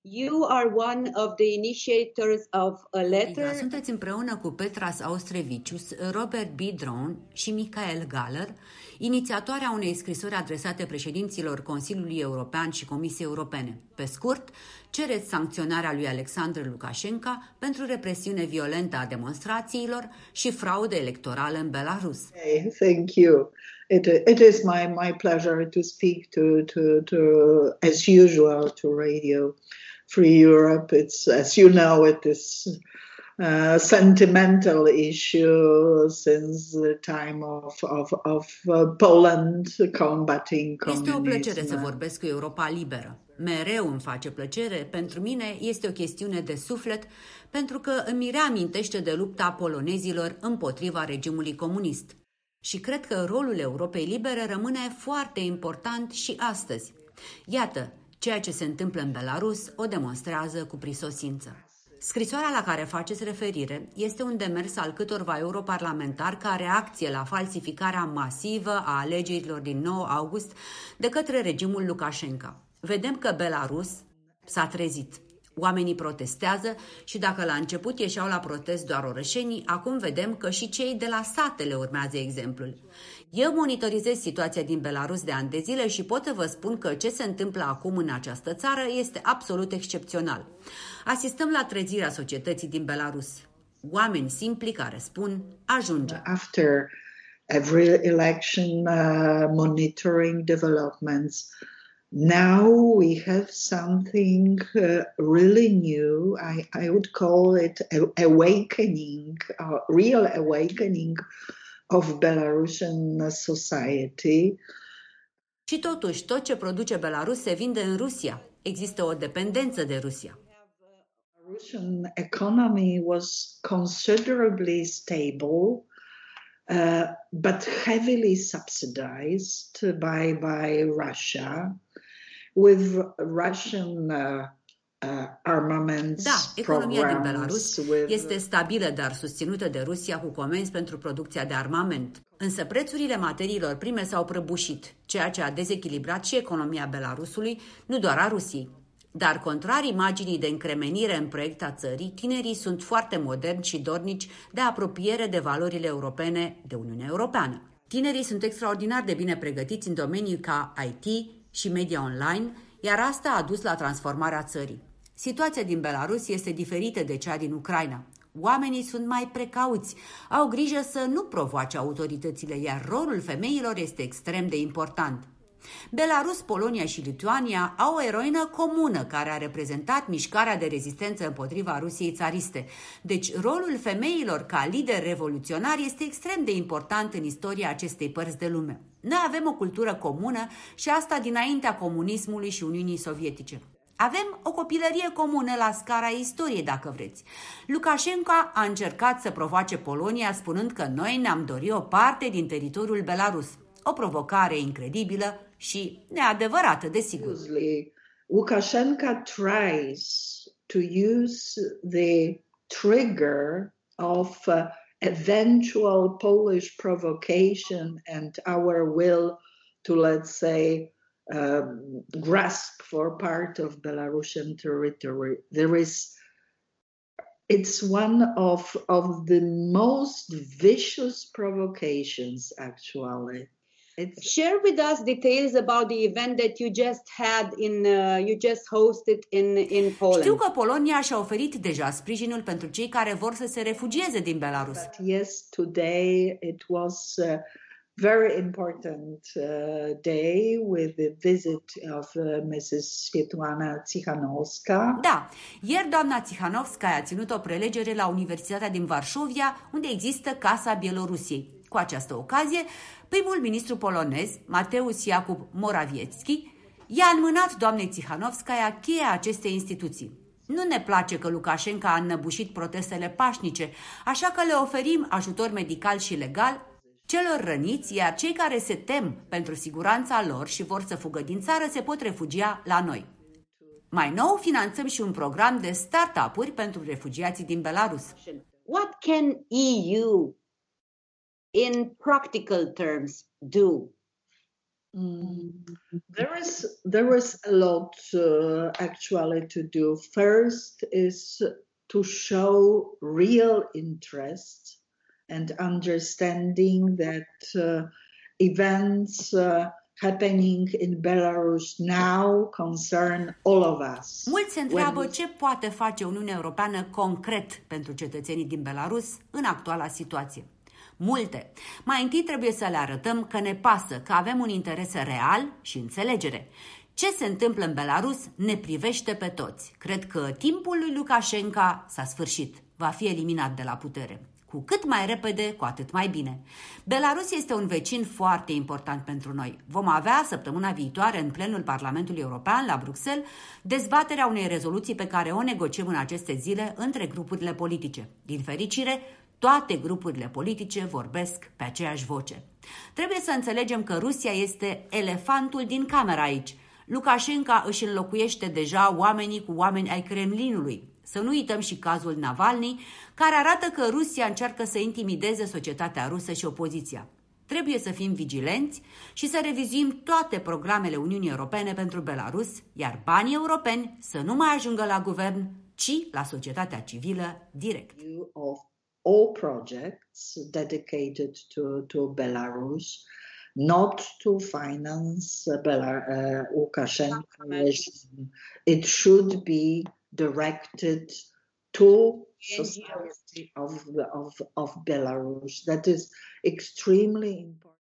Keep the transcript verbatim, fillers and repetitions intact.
You are one of the initiators of a letter. Sunteți împreună cu Petras Austrevicius, Robert Bidron și Michael Galler, inițiatoarea unei scrisori adresate președinților Consiliului European și Comisiei Europene. Pe scurt, cereți sancționarea lui Alexandru Lukashenko pentru represiune violentă a demonstrațiilor și fraudă electorală în Belarus. Hey, thank you. It, it is my, my pleasure to speak to, to, to, as usual, to Radio Free Europe. It's, as you know, it is a sentimental issue since the time of, of, of uh, Poland combating communism. Este o plăcere să vorbesc cu Europa Liberă. Mereu îmi face plăcere, pentru mine este o chestiune de suflet, pentru că îmi reamintește de lupta polonezilor împotriva regimului comunist. Și cred că rolul Europei Libere rămâne foarte important și astăzi. Iată, ceea ce se întâmplă în Belarus o demonstrează cu prisosință. Scrisoarea la care faceți referire este un demers al câtorva europarlamentari ca reacție la falsificarea masivă a alegerilor din nouă august de către regimul Lukashenko. Vedem că Belarus s-a trezit. Oamenii protestează și dacă la început ieșeau la protest doar orășenii, acum vedem că și cei de la satele urmează exemplul. Eu monitorizez situația din Belarus de ani de zile și pot să vă spun că ce se întâmplă acum în această țară este absolut excepțional. Asistăm la trezirea societății din Belarus. Oameni simpli care spun, ajunge. After every election, uh, monitoring developments, now we have something uh, really new. I, I would call it a awakening, a real awakening of Belarusian society. Și totuși, tot ce produce Belarus se vinde în Rusia. Există o dependență de Rusia. The Russian economy was considerably stable, uh, but heavily subsidized by, by Russia, with Russian uh, uh, armaments. Da, economia din Belarus with... este stabilă, dar susținută de Rusia cu comenzi pentru producția de armament. Însă prețurile materiilor prime s-au prăbușit, ceea ce a dezechilibrat și economia Belarusului, nu doar a Rusiei. Dar, contrar imaginii de încremenire în proiect a țării, tinerii sunt foarte moderni și dornici de apropiere de valorile europene de Uniunea Europeană. Tinerii sunt extraordinar de bine pregătiți în domenii ca I T și media online, iar asta a dus la transformarea țării. Situația din Belarus este diferită de cea din Ucraina. Oamenii sunt mai precauți, au grijă să nu provoace autoritățile, iar rolul femeilor este extrem de important. Belarus, Polonia și Lituania au o eroină comună care a reprezentat mișcarea de rezistență împotriva Rusiei țariste. Deci rolul femeilor ca lider revoluționar este extrem de important în istoria acestei părți de lume. Noi avem o cultură comună și asta dinaintea comunismului și Uniunii Sovietice. Avem o copilărie comună la scara istoriei, dacă vreți. Lukashenko a încercat să provoace Polonia spunând că noi ne-am dorit o parte din teritoriul Belarus. O provocare incredibilă și neadevărată, desigur. Lukashenko tries to use the trigger of uh, eventual Polish provocation and our will to, let's say, um, grasp for part of Belarusian territory. There is, it's one of, of the most vicious provocations, actually. It's... Share with us details about the event that you just had in, uh, you just hosted in, in Poland. Știu că Polonia și-a oferit deja sprijinul pentru cei care vor să se refugieze din Belarus. But yes, today it was a very important uh, day with the visit of uh, missus Svetlana Tsikhanouskaya. Da, ieri doamna Tsikhanouskaya a ținut o prelegere la Universitatea din Varșovia, unde există Casa Bielorusiei. Cu această ocazie, primul ministru polonez, Mateusz Jakub Morawiecki, i-a înmânat doamnei Tsikhanouskaya cheia acestei instituții. Nu ne place că Lukashenko a înnăbușit protestele pașnice, așa că le oferim ajutor medical și legal celor răniți, iar cei care se tem pentru siguranța lor și vor să fugă din țară se pot refugia la noi. Mai nou, finanțăm și un program de start-up-uri pentru refugiații din Belarus. What can E U in practical terms do Mm. There is there is a lot uh, actually to do. First is to show real interest and understanding that uh, events uh, happening in Belarus now concern all of us. Mulți se întreabă When- ce poate face Uniunea Europeană concret pentru cetățenii din Belarus în actuala situație. Multe. Mai întâi trebuie să le arătăm că ne pasă, că avem un interes real și înțelegere. Ce se întâmplă în Belarus ne privește pe toți. Cred că timpul lui Lukashenko s-a sfârșit. Va fi eliminat de la putere. Cu cât mai repede, cu atât mai bine. Belarus este un vecin foarte important pentru noi. Vom avea săptămâna viitoare în plenul Parlamentului European la Bruxelles dezbaterea unei rezoluții pe care o negociem în aceste zile între grupurile politice. Din fericire, toate grupurile politice vorbesc pe aceeași voce. Trebuie să înțelegem că Rusia este elefantul din cameră aici. Lukashenko își înlocuiește deja oamenii cu oameni ai Kremlinului. Să nu uităm și cazul Navalny, care arată că Rusia încearcă să intimideze societatea rusă și opoziția. Trebuie să fim vigilenți și să revizuim toate programele Uniunii Europene pentru Belarus, iar banii europeni să nu mai ajungă la guvern, ci la societatea civilă direct. Of all projects dedicated to, to Belarus, not to finance uh, Belar- uh, Lukashenko regime. It should be directed to society of, of, of Belarus. That is extremely important.